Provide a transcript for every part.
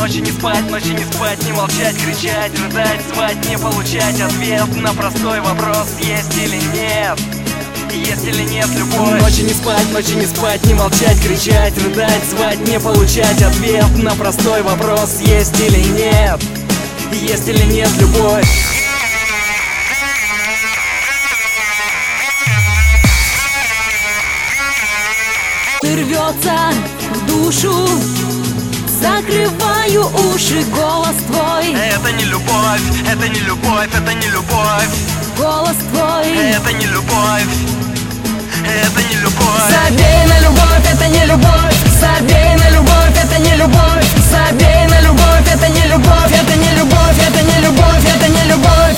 ночи не спать, не молчать, кричать, рыдать, звать, не получать ответ на простой вопрос: есть или нет? Есть или нет любовь? Ночи не спать, не молчать, кричать, рыдать, звать, не получать ответ на простой вопрос: есть или нет? Есть или нет любовь? Рвется в душу, закрываю уши, голос твой. Это не любовь, это не любовь, это не любовь. Голос твой. Это не любовь, это не любовь. Забей на любовь, это не любовь. Забей на любовь, это не любовь. Забей на любовь, это не любовь. Это не любовь, это не любовь, это не любовь.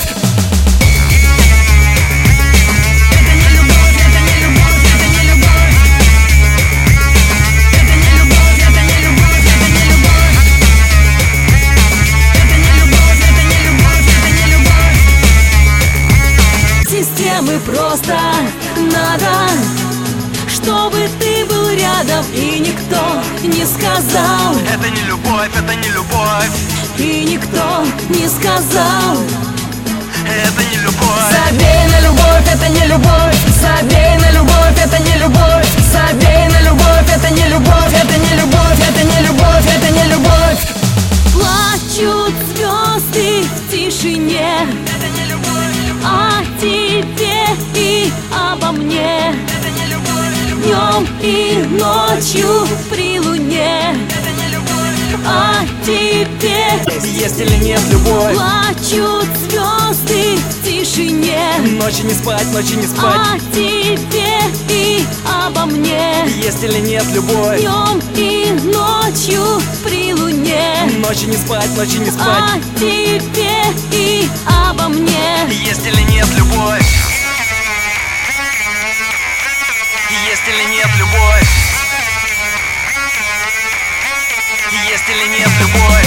Системы просто надо, чтобы ты был рядом и никто не сказал. Это не любовь, это не любовь. И никто не сказал. Это не любовь. Забей на любовь, это не любовь. Забей на любовь, это не любовь. Забей на любовь, это не любовь. Это не любовь, это не любовь, это не любовь. Плачут звезды в тишине о тебе и обо мне. Днем и ночью при луне о тебе. Есть или нет любовь? Плачут звезды в тишине Ночи не спать, о тебе и обо мне. Есть или нет любовь? Днем и ночью при луне Ночи не спать, о тебе и обо мне. Есть или нет любовь? Есть или нет любовь? Есть или нет любовь?